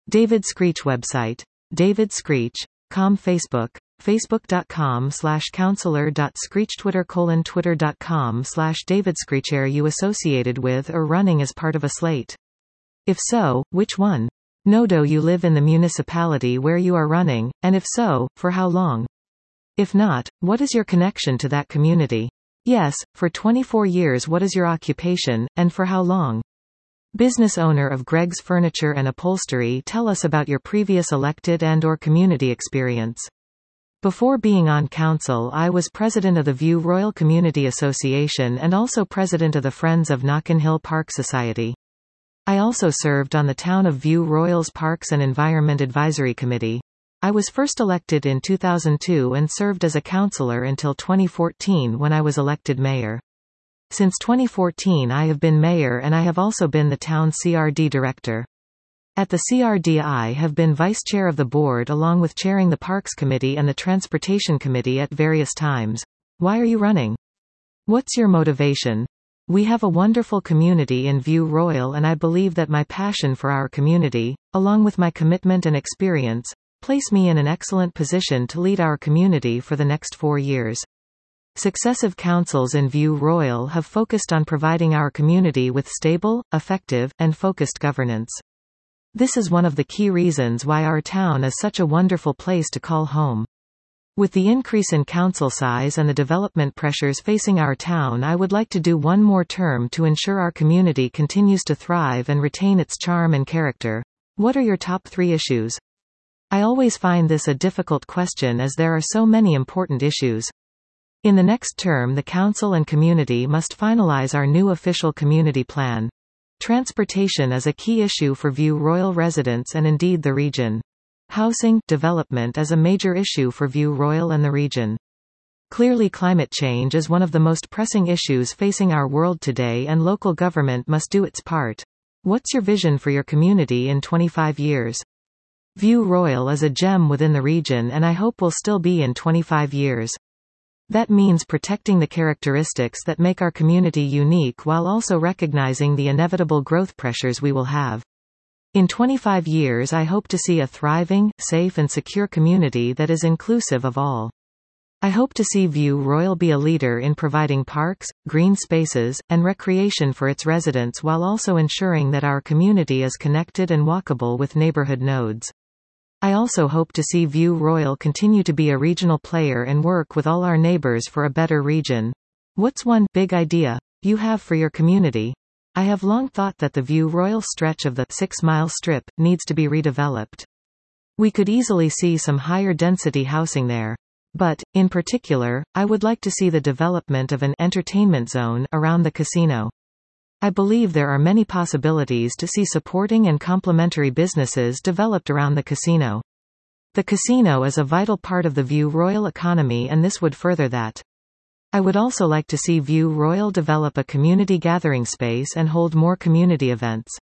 David Screech website. David Screech. Com Facebook. Facebook.com/counselor.screech. Twitter:/Twitter.com/David Screech. Are you associated with or running as part of a slate? If so, which one? No. Do you live in the municipality where you are running, and if so, for how long? If not, what is your connection to that community? Yes, for 24 years. What is your occupation, and for how long? Business owner of Greg's Furniture and Upholstery. Tell us about your previous elected and/or community experience. Before being on council, I was president of the View Royal Community Association and also president of the Friends of Knockin Hill Park Society. I also served on the Town of View Royal's Parks and Environment Advisory Committee. I was first elected in 2002 and served as a councillor until 2014 when I was elected mayor. Since 2014 I have been mayor and I have also been the town CRD director. At the CRD I have been vice chair of the board along with chairing the Parks Committee and the Transportation Committee at various times. Why are you running? What's your motivation? We have a wonderful community in View Royal and I believe that my passion for our community, along with my commitment and experience, place me in an excellent position to lead our community for the next 4 years. Successive councils in View Royal have focused on providing our community with stable, effective, and focused governance. This is one of the key reasons why our town is such a wonderful place to call home. With the increase in council size and the development pressures facing our town, I would like to do one more term to ensure our community continues to thrive and retain its charm and character. What are your top 3 issues? I always find this a difficult question as there are so many important issues. In the next term, the council and community must finalize our new official community plan. Transportation is a key issue for View Royal residents and indeed the region. Housing development is a major issue for View Royal and the region. Clearly, climate change is one of the most pressing issues facing our world today and local government must do its part. What's your vision for your community in 25 years? View Royal is a gem within the region and I hope will still be in 25 years. That means protecting the characteristics that make our community unique while also recognizing the inevitable growth pressures we will have. In 25 years I hope to see a thriving, safe and secure community that is inclusive of all. I hope to see View Royal be a leader in providing parks, green spaces, and recreation for its residents while also ensuring that our community is connected and walkable with neighborhood nodes. I also hope to see View Royal continue to be a regional player and work with all our neighbors for a better region. What's one big idea you have for your community? I have long thought that the View Royal stretch of the 6-mile strip needs to be redeveloped. We could easily see some higher density housing there. But, in particular, I would like to see the development of an entertainment zone around the casino. I believe there are many possibilities to see supporting and complementary businesses developed around the casino. The casino is a vital part of the View Royal economy and this would further that. I would also like to see View Royal develop a community gathering space and hold more community events.